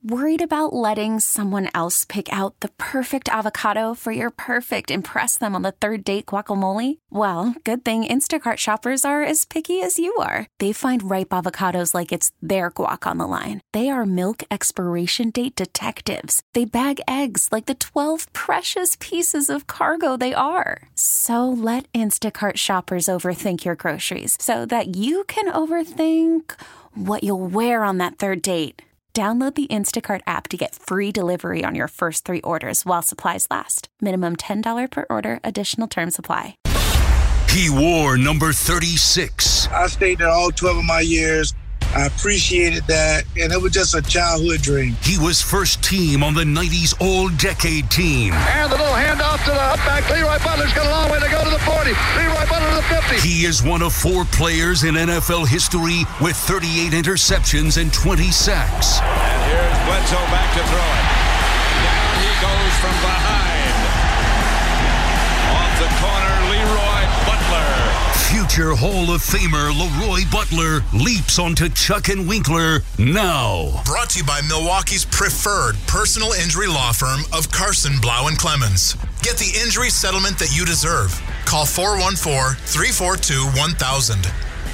Worried about letting someone else pick out the perfect avocado for your perfect impress them on the third date guacamole? Well, good thing Instacart shoppers are as picky as you are. They find ripe avocados like it's their guac on the line. They are milk expiration date detectives. They bag eggs like the 12 precious pieces of cargo they are. So let Instacart shoppers overthink your groceries so that you can overthink what you'll wear on that third date. Download the Instacart app to get free delivery on your first 3 orders while supplies last. Minimum $10 per order. Additional terms apply. He wore number 36. I stayed there all 12 of my years. I appreciated that, and it was just a childhood dream. He was first team on the 90s All-Decade Team. And the little handoff to the back. Leroy Butler's got a long way to go to the 40. Leroy Butler to the 50. He is one of 4 players in NFL history with 38 interceptions and 20 sacks. And here's Bledsoe back to throw it. Down he goes from behind. Off the corner, Leroy Butler. Future Hall of Famer Leroy Butler leaps onto Chuck and Winkler now. Brought to you by Milwaukee's preferred personal injury law firm of Carson, Blau & Clemens. Get the injury settlement that you deserve. Call 414-342-1000.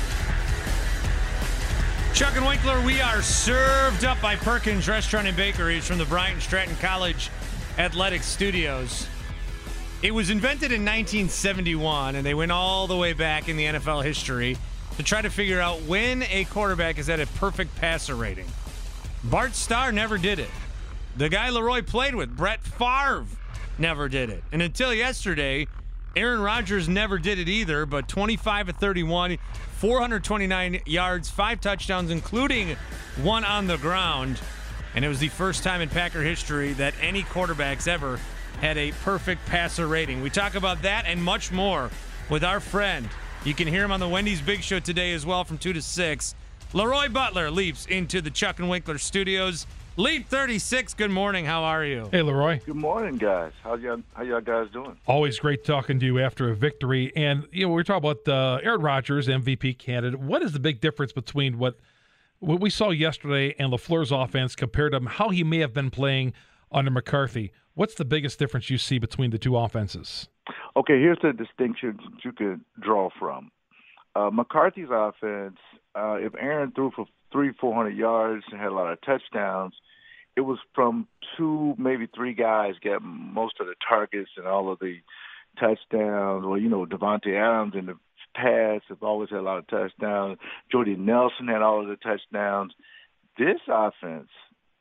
Chuck and Winkler, we are served up by Perkins Restaurant and Bakeries from the Bryant Stratton College Athletic Studios. It was invented in 1971, and they went all the way back in the NFL history to try to figure out when a quarterback is at a perfect passer rating. Bart Starr never did it. The guy Leroy played with, Brett Favre, never did it. And until yesterday, Aaron Rodgers never did it either, but 25 of 31, 429 yards, 5 touchdowns, including 1 on the ground. And it was the first time in Packer history that any quarterbacks ever had a perfect passer rating. We talk about that and much more with our friend. You can hear him on the Wendy's Big Show today as well from 2 to 6. Leroy Butler leaps into the Chuck and Winkler studios. Leap 36, good morning. How are you? Hey, Leroy. Good morning, guys. How y'all guys doing? Always great talking to you after a victory. And, we're talking about Aaron Rodgers, MVP candidate. What is the big difference between what we saw yesterday and LaFleur's offense compared to how he may have been playing under McCarthy? What's the biggest difference you see between the two offenses? Okay, here's the distinction you could draw from. McCarthy's offense, if Aaron threw for 300-400 yards and had a lot of touchdowns, it was from 2, maybe 3 guys get most of the targets and all of the touchdowns. Well, Devontae Adams in the past have always had a lot of touchdowns. Jordy Nelson had all of the touchdowns. This offense,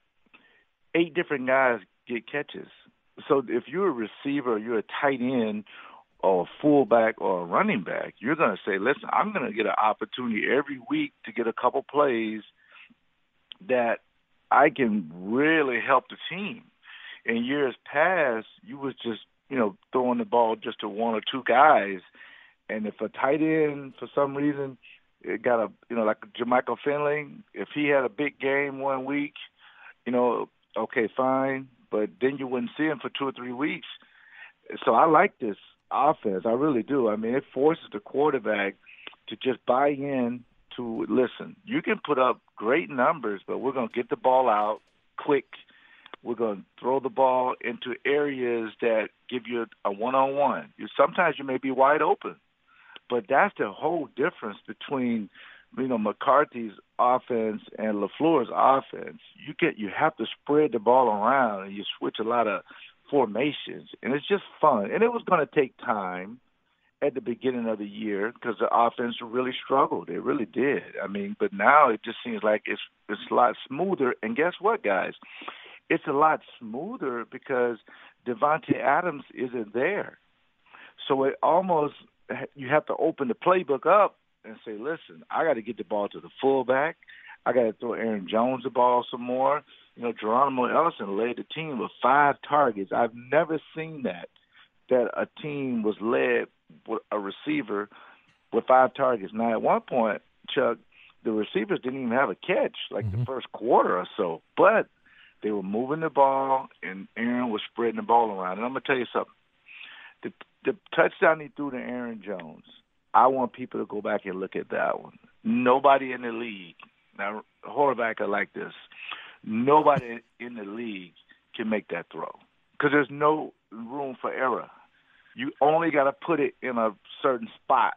8 different guys get catches. So if you're a receiver, or you're a tight end, or a fullback, or a running back, you're going to say, listen, I'm going to get an opportunity every week to get a couple plays that I can really help the team. In years past, you was just, throwing the ball just to 1 or 2 guys. And if a tight end, for some reason, it got like Jermichael Finley, if he had a big game one week, okay, fine. But then you wouldn't see him for 2 or 3 weeks. So I like this offense. I really do. I mean, it forces the quarterback to just buy in to, listen, you can put up great numbers, but we're going to get the ball out quick. We're going to throw the ball into areas that give you a one-on-one. Sometimes you may be wide open. But that's the whole difference between, McCarthy's offense and LaFleur's offense. You have to spread the ball around, and you switch a lot of formations, and it's just fun. And it was going to take time at the beginning of the year because the offense really struggled. It really did. I mean, but now it just seems like it's a lot smoother. And guess what, guys? It's a lot smoother because Devontae Adams isn't there. So it almost – you have to open the playbook up and say, listen, I got to get the ball to the fullback. I got to throw Aaron Jones the ball some more. Geronimo Ellison led the team with 5 targets. I've never seen that a team was led with a receiver with 5 targets. Now, at one point, Chuck, the receivers didn't even have a catch, the first quarter or so. But they were moving the ball, and Aaron was spreading the ball around. And I'm going to tell you something. The touchdown he threw to Aaron Jones, I want people to go back and look at that one. Nobody in the league, now quarterback are like this, nobody in the league can make that throw because there's no room for error. You only got to put it in a certain spot,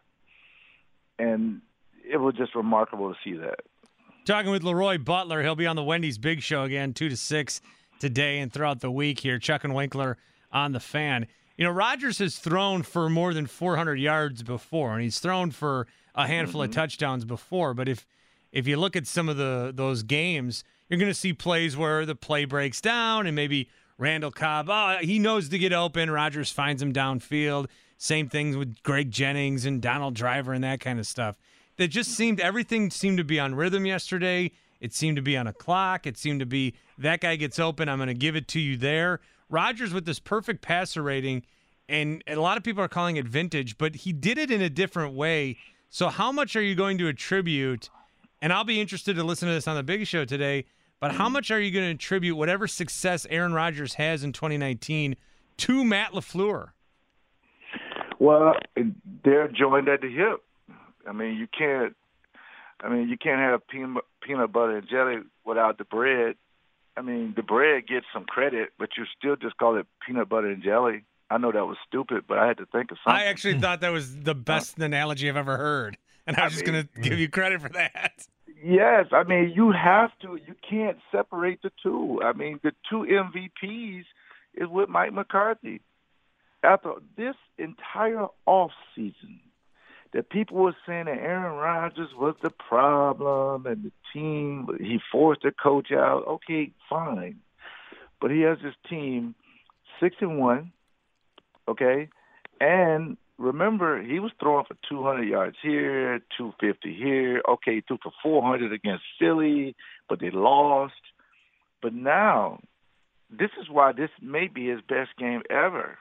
and it was just remarkable to see that. Talking with Leroy Butler. He'll be on the Wendy's Big Show again, 2 to 6 today and throughout the week here. Chuck and Winkler on the Fan. You know, Rodgers has thrown for more than 400 yards before, and he's thrown for a handful of touchdowns before. But if you look at some of those games, you're going to see plays where the play breaks down and maybe Randall Cobb, he knows to get open. Rodgers finds him downfield. Same things with Greg Jennings and Donald Driver and that kind of stuff. Everything seemed to be on rhythm yesterday. It seemed to be on a clock. It seemed to be that guy gets open, I'm going to give it to you there. Rodgers with this perfect passer rating, and a lot of people are calling it vintage, but he did it in a different way. So how much are you going to attribute, and I'll be interested to listen to this on the Big Show today, but how much are you going to attribute whatever success Aaron Rodgers has in 2019 to Matt LaFleur? Well, they're joined at the hip. I mean, you can't have peanut butter and jelly without the bread. I mean, the bread gets some credit, but you still just call it peanut butter and jelly. I know that was stupid, but I had to think of something. I actually thought that was the best analogy I've ever heard, and I was just going to give you credit for that. Yes, I mean, you have to. You can't separate the two. I mean, the two MVPs is with Mike McCarthy. After this entire offseason, that people were saying that Aaron Rodgers was the problem and the team, he forced the coach out. Okay, fine. But he has his team 6-1, okay? And remember, he was throwing for 200 yards here, 250 here. Okay, he threw for 400 against Philly, but they lost. But now, this is why this may be his best game ever.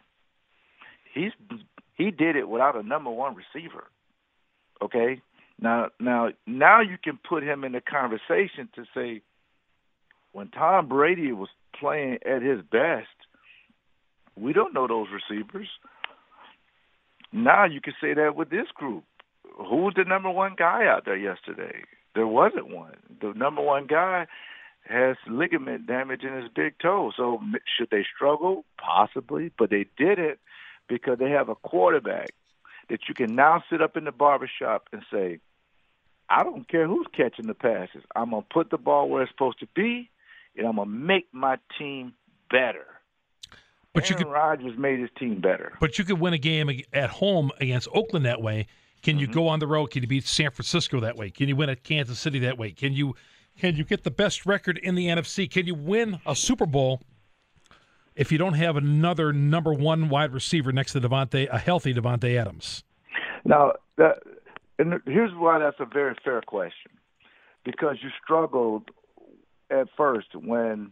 He did it without a number one receiver. Okay? Now you can put him in the conversation to say, when Tom Brady was playing at his best, we don't know those receivers. Now you can say that with this group. Who was the number one guy out there yesterday? There wasn't one. The number one guy has ligament damage in his big toe. So should they struggle? Possibly. But they did it because they have a quarterback that you can now sit up in the barbershop and say, I don't care who's catching the passes. I'm going to put the ball where it's supposed to be, and I'm going to make my team better. But Aaron Rodgers made his team better. But you could win a game at home against Oakland that way. Can you go on the road? Can you beat San Francisco that way? Can you win at Kansas City that way? Can you get the best record in the NFC? Can you win a Super Bowl if you don't have another number one wide receiver next to a healthy Davante Adams? Now, here's why that's a very fair question. Because you struggled at first when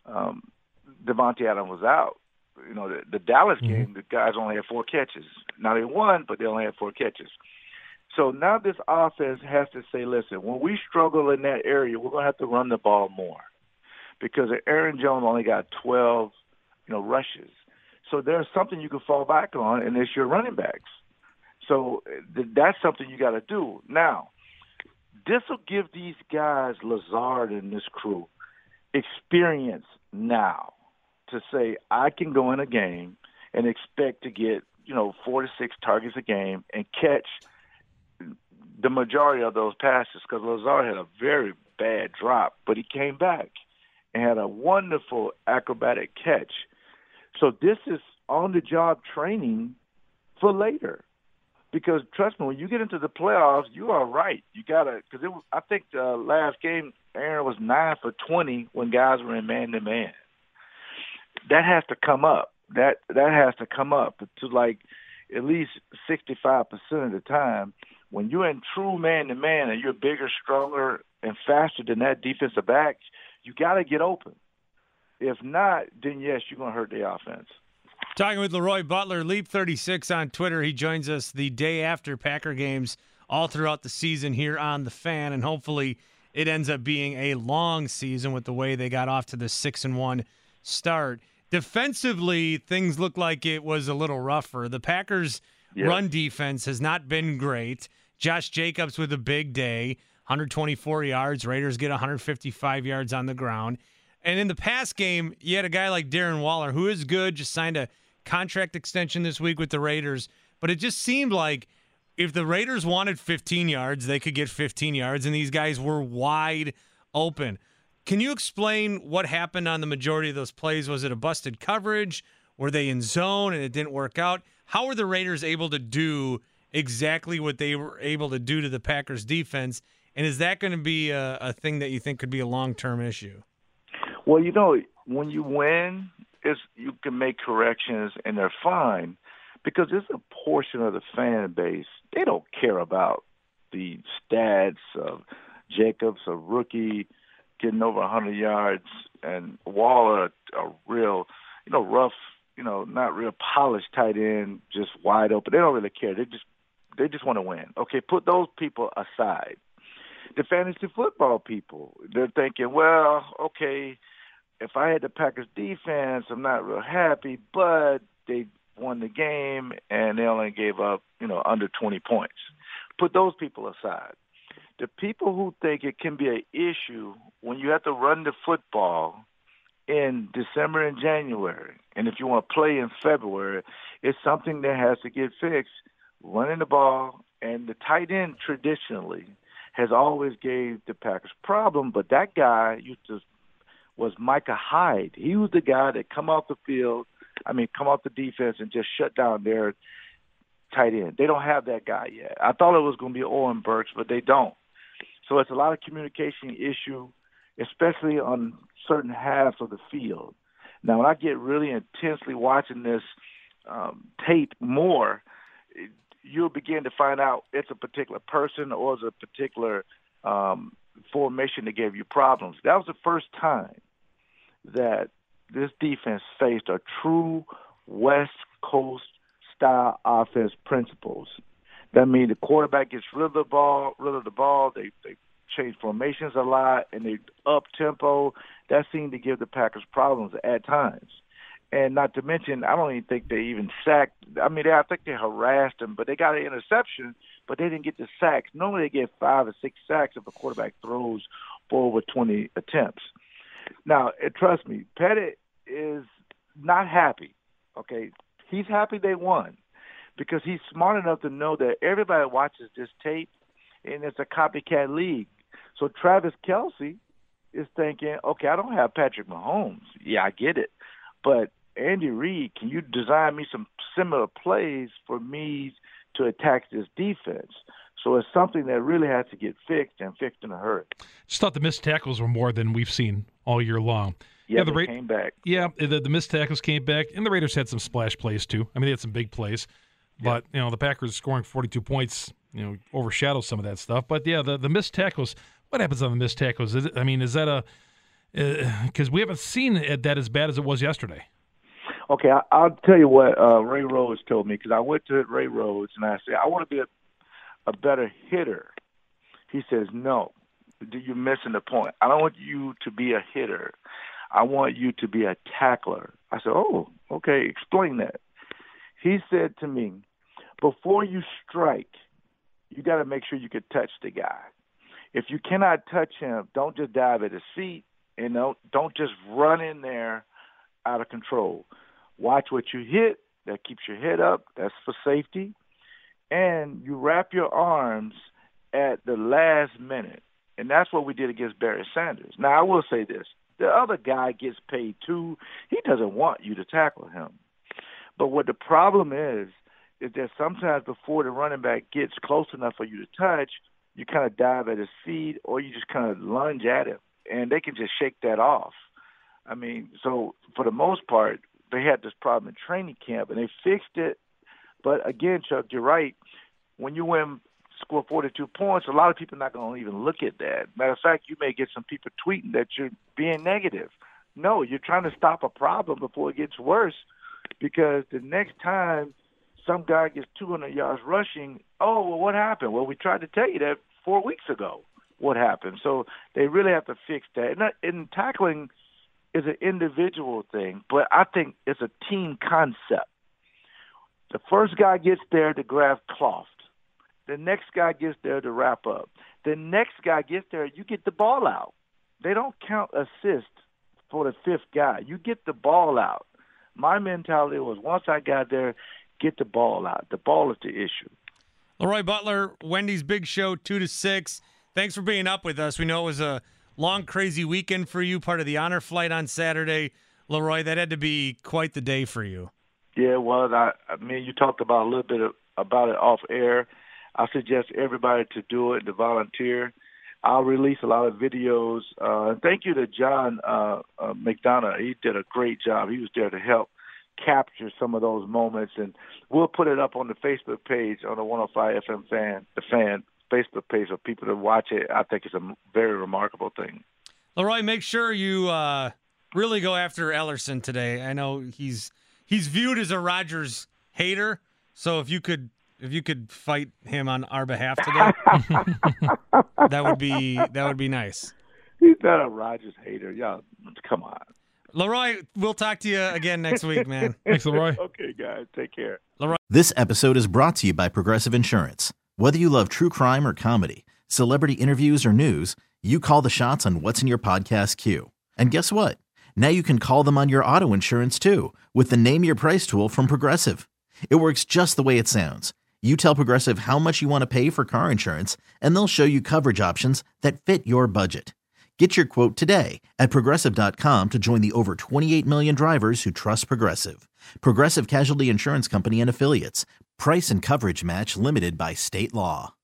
Davante Adams was out. You know, the Dallas game, the guys only had 4 catches. Now they won, but they only had 4 catches. So now this offense has to say, listen, when we struggle in that area, we're going to have to run the ball more. Because Aaron Jones only got 12 rushes. So there's something you can fall back on, and it's your running backs. So that's something you got to do. Now, this will give these guys, Lazard and this crew, experience now to say, I can go in a game and expect to get, 4 to 6 targets a game and catch the majority of those passes, because Lazard had a very bad drop, but he came back and had a wonderful acrobatic catch. So this is on-the-job training for later. Because, trust me, when you get into the playoffs, you are right. You got to – because I think the last game, Aaron was 9 for 20 when guys were in man-to-man. That has to come up. That has to come up to, like, at least 65% of the time. When you're in true man-to-man and you're bigger, stronger, and faster than that defensive back, you got to get open. If not, then, yes, you're going to hurt the offense. Talking with Leroy Butler, Leap36 on Twitter. He joins us the day after Packer games all throughout the season here on The Fan, and hopefully it ends up being a long season with the way they got off to the 6-1 start. Defensively, things look like it was a little rougher. The Packers' run defense has not been great. Josh Jacobs with a big day, 124 yards. Raiders get 155 yards on the ground. And in the past game, you had a guy like Darren Waller, who is good, just signed a contract extension this week with the Raiders. But it just seemed like if the Raiders wanted 15 yards, they could get 15 yards, and these guys were wide open. Can you explain what happened on the majority of those plays? Was it a busted coverage? Were they in zone and it didn't work out? How were the Raiders able to do exactly what they were able to do to the Packers defense? And is that going to be a thing that you think could be a long-term issue? Well, when you win, you can make corrections, and they're fine because there's a portion of the fan base, they don't care about the stats of Jacobs, a rookie, getting over 100 yards, and Waller, a real, rough, not real polished tight end, just wide open. They don't really care. They just want to win. Okay, put those people aside. The fantasy football people, they're thinking, well, okay, if I had the Packers defense, I'm not real happy, but they won the game and they only gave up, under 20 points. Put those people aside. The people who think it can be an issue when you have to run the football in December and January, and if you want to play in February, it's something that has to get fixed. Running the ball, and the tight end traditionally has always gave the Packers problem, but that guy was Micah Hyde. He was the guy that come off the defense and just shut down their tight end. They don't have that guy yet. I thought it was going to be Oren Burks, but they don't. So it's a lot of communication issue, especially on certain halves of the field. Now, when I get really intensely watching this tape more, you'll begin to find out it's a particular person or it's a particular formation that gave you problems. That was the first time that this defense faced a true West Coast style offense principles. That means the quarterback gets rid of the ball. They change formations a lot, and they up tempo. That seemed to give the Packers problems at times. And not to mention, I don't even think they even sacked. I think they harassed them, but they got an interception, but they didn't get the sacks. Normally they get 5 or 6 sacks if a quarterback throws for over 20 attempts. Now, trust me, Pettit is not happy, okay? He's happy they won because he's smart enough to know that everybody watches this tape, and it's a copycat league. So Travis Kelce is thinking, okay, I don't have Patrick Mahomes. Yeah, I get it. But Andy Reid, can you design me some similar plays for me to attack this defense? So it's something that really has to get fixed and fixed in a hurry. Just thought the missed tackles were more than we've seen all year long. Yeah, they came back. Yeah, the missed tackles came back, and the Raiders had some splash plays too. They had some big plays. But, the Packers scoring 42 points, overshadows some of that stuff. But, yeah, the missed tackles, what happens on the missed tackles? Is that because we haven't seen that as bad as it was yesterday. Okay, I'll tell you what Ray Rhodes told me, because I went to Ray Rhodes and I said, I want to be a better hitter. He says, no, you're missing the point. I don't want you to be a hitter. I want you to be a tackler. I said, oh, okay, explain that. He said to me, before you strike, you got to make sure you can touch the guy. If you cannot touch him, don't just dive at his feet, and don't just run in there out of control. Watch what you hit. That keeps your head up. That's for safety. And you wrap your arms at the last minute. And that's what we did against Barry Sanders. Now, I will say this. The other guy gets paid too. He doesn't want you to tackle him. But what the problem is that sometimes before the running back gets close enough for you to touch, you kind of dive at his feet or you just kind of lunge at him. And they can just shake that off. So for the most part, they had this problem in training camp, and they fixed it. But again, Chuck, you're right. When you score 42 points, a lot of people are not going to even look at that. Matter of fact, you may get some people tweeting that you're being negative. No, you're trying to stop a problem before it gets worse, because the next time some guy gets 200 yards rushing, what happened? Well, we tried to tell you that 4 weeks ago. What happened? So they really have to fix that. And tackling is an individual thing, but I think it's a team concept. The first guy gets there to grab cloth. The next guy gets there to wrap up. The next guy gets there, you get the ball out. They don't count assists for the fifth guy. You get the ball out. My mentality was once I got there, get the ball out. The ball is the issue. Leroy Butler, Wendy's Big Show, 2 to 6. Thanks for being up with us. We know it was a long, crazy weekend for you, part of the honor flight on Saturday. Leroy, that had to be quite the day for you. Yeah, well, I mean, you talked about a little bit about it off air. I suggest everybody to do it, to volunteer. I'll release a lot of videos. And thank you to John McDonough. He did a great job. He was there to help capture some of those moments. And we'll put it up on the Facebook page, on the 105 FM fan Facebook page for people to watch it. I think it's a very remarkable thing. Leroy, make sure you really go after Ellerson today. I know he's viewed as a Rodgers hater, so if you could fight him on our behalf today, that would be nice. He's not a Rodgers hater. Y'all, come on. Leroy, we'll talk to you again next week, man. Thanks, Leroy. Okay, guys. Take care. Leroy. This episode is brought to you by Progressive Insurance. Whether you love true crime or comedy, celebrity interviews or news, you call the shots on what's in your podcast queue. And guess what? Now you can call them on your auto insurance too with the Name Your Price tool from Progressive. It works just the way it sounds. You tell Progressive how much you want to pay for car insurance, and they'll show you coverage options that fit your budget. Get your quote today at Progressive.com to join the over 28 million drivers who trust Progressive. Progressive Casualty Insurance Company and Affiliates. Price and coverage match limited by state law.